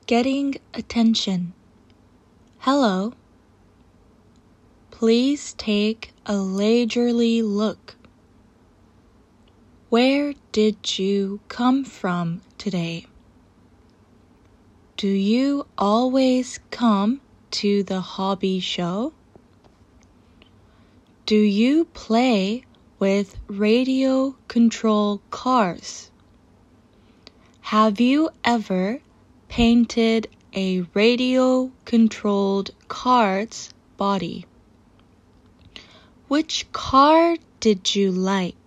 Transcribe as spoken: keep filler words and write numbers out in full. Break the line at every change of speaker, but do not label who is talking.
Getting attention. Hello. Please take a leisurely look. Where did you come from today? Do you always come to the hobby show? Do you play with radio control cars? Have you ever painted a radio controlled car's body? Which car did you like?